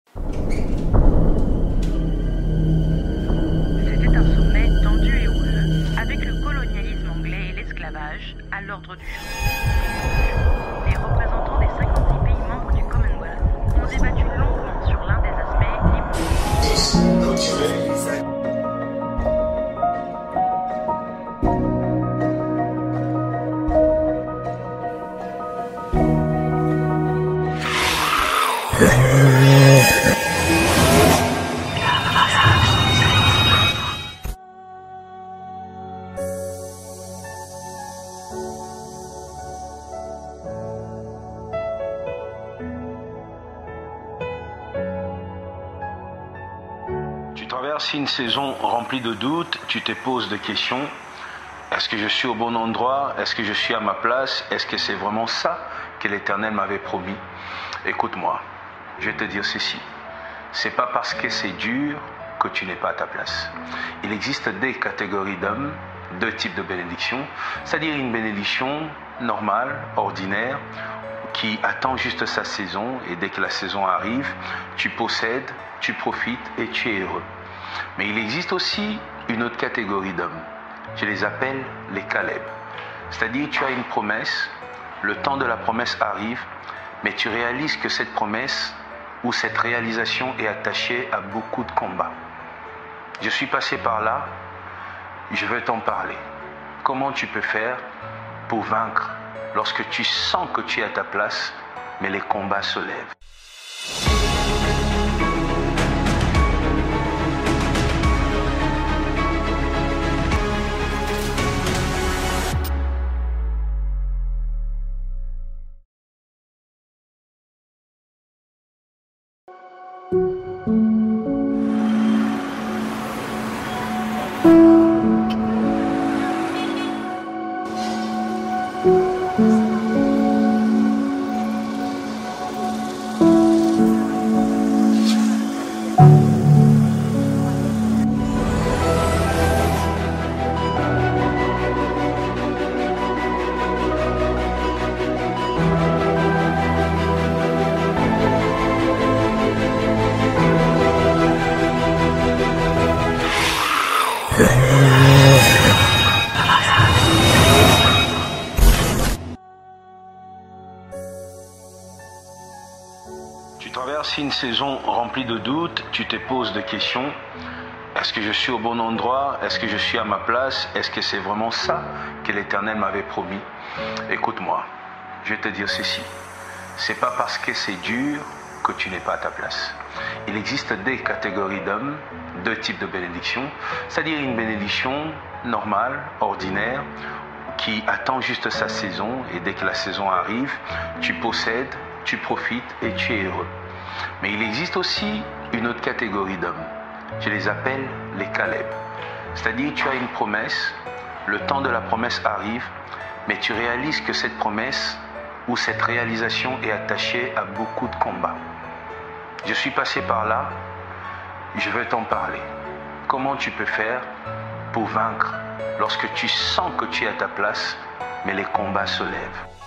C'était un sommet tendu et houleux, avec le colonialisme anglais et l'esclavage à l'ordre du jour. Les représentants des 56 pays membres du Commonwealth ont débattu longuement sur l'un des aspects les plus... Tu traverses une saison remplie de doutes, tu te poses des questions. Est-ce que je suis au bon endroit? Est-ce que je suis à ma place? Est-ce que c'est vraiment ça que l'Éternel m'avait promis? Écoute-moi, je vais te dire ceci. C'est pas parce que c'est dur que tu n'es pas à ta place. Il existe deux catégories d'hommes, deux types de bénédictions, c'est-à-dire une bénédiction normale, ordinaire, qui attend juste sa saison, et dès que la saison arrive, tu possèdes, tu profites et tu es heureux. Mais il existe aussi une autre catégorie d'hommes. Je les appelle les Caleb. C'est-à-dire tu as une promesse, le temps de la promesse arrive, mais tu réalises que cette promesse ou cette réalisation est attachée à beaucoup de combats. Je suis passé par là, je veux t'en parler. Comment tu peux faire pour vaincre lorsque tu sens que tu es à ta place, mais les combats se lèvent? Tu traverses une saison remplie de doutes, tu te poses des questions. Est-ce que je suis au bon endroit? Est-ce que je suis à ma place? Est-ce que c'est vraiment ça que l'Éternel m'avait promis? Écoute-moi, je vais te dire ceci. C'est pas parce que c'est dur que tu n'es pas à ta place. Il existe deux catégories d'hommes, deux types de bénédictions, c'est-à-dire une bénédiction normale, ordinaire, qui attend juste sa saison, et dès que la saison arrive, tu possèdes, tu profites et tu es heureux. Mais il existe aussi une autre catégorie d'hommes. Je les appelle les Caleb. C'est-à-dire tu as une promesse, le temps de la promesse arrive, mais tu réalises que cette promesse ou cette réalisation est attachée à beaucoup de combats. Je suis passé par là, je veux t'en parler. Comment tu peux faire pour vaincre lorsque tu sens que tu es à ta place, mais les combats se lèvent?